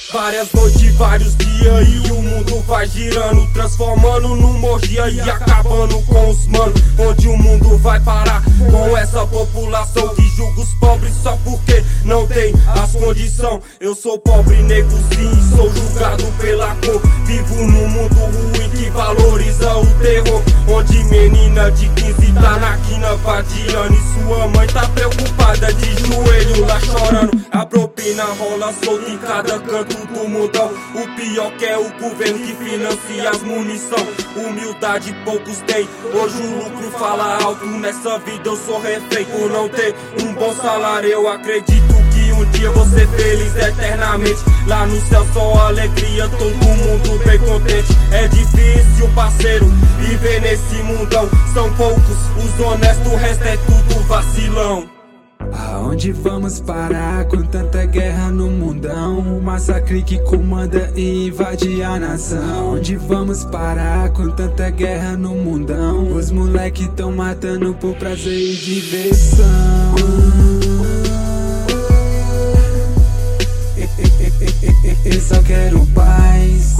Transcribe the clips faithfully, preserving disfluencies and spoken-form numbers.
Várias noites, vários dias e o mundo vai girando, transformando numa orgia e acabando com os manos. Onde o mundo vai parar com essa população que julga os pobres só porque não tem as condições? Eu sou pobre, nego sim, sou julgado pela cor. Vivo num mundo ruim que valoriza o terror, onde menina de quinze tá na quina vadiando e sua mãe tá preocupada de joelho lá chorando. A propina rola solta em cada canto do mundão. O pior que é o governo que financia as munição. Humildade poucos têm, hoje o lucro fala alto. Nessa vida eu sou refém por não ter um bom salário. Eu acredito que um dia vou ser feliz eternamente. Lá no céu só alegria, todo mundo bem contente. É difícil, parceiro, viver nesse mundão. São poucos os honestos, o resto é tudo vacilão. Aonde vamos parar com tanta guerra no mundão? O massacre que comanda e invade a nação. Onde vamos parar com tanta guerra no mundão? Os moleque tão matando por prazer e diversão. Eu só quero paz.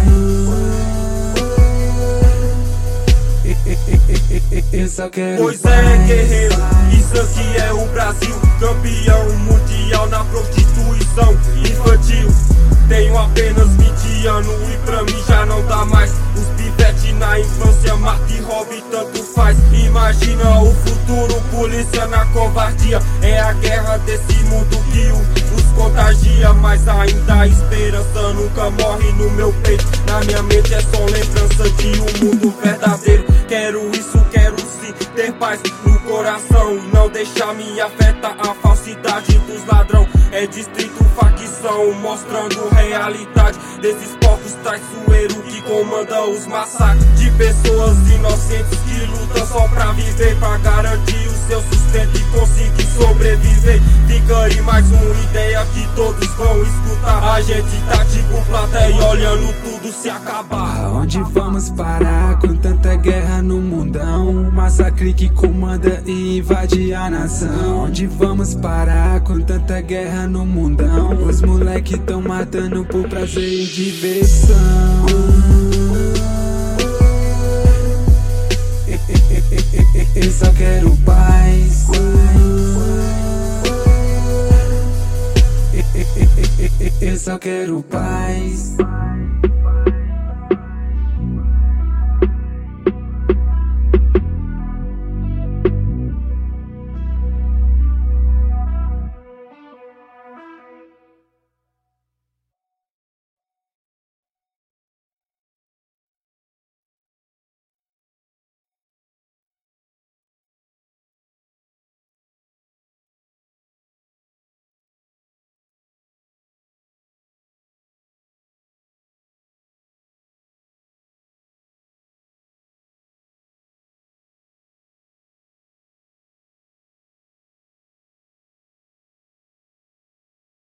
Eu só quero Pois é, guerreiro, isso aqui é o Brasil, campeão mundial na prostituição infantil. Tenho apenas vinte anos e pra mim já não dá mais. Os pivetes na infância mata e rouba e tanto faz. Imagina o futuro, polícia na covardia. É a guerra desse mundo que o, os contagia. Mas ainda a esperança nunca morre no meu peito. Na minha mente é só lembrança de um mundo verdadeiro. Quero isso, quero sim ter paz no coração e não deixar me afetar a falsidade dos ladrão. É distrito facção mostrando realidade desses povos traiçoeiros que comandam os massacres de pessoas inocentes que lutam só pra viver, pra garantir o seu sustento e conseguir sobreviver. Fica aí mais uma ideia que todos vão escutar. A gente tá tipo plateia olhando tudo se acabar. Aonde vamos parar com tanta guerra no mundão? O massacre que comanda e invade a nação. Onde vamos parar com tanta guerra no mundão? Os moleque tão matando por prazer e diversão. Eu só quero paz. Eu só quero paz.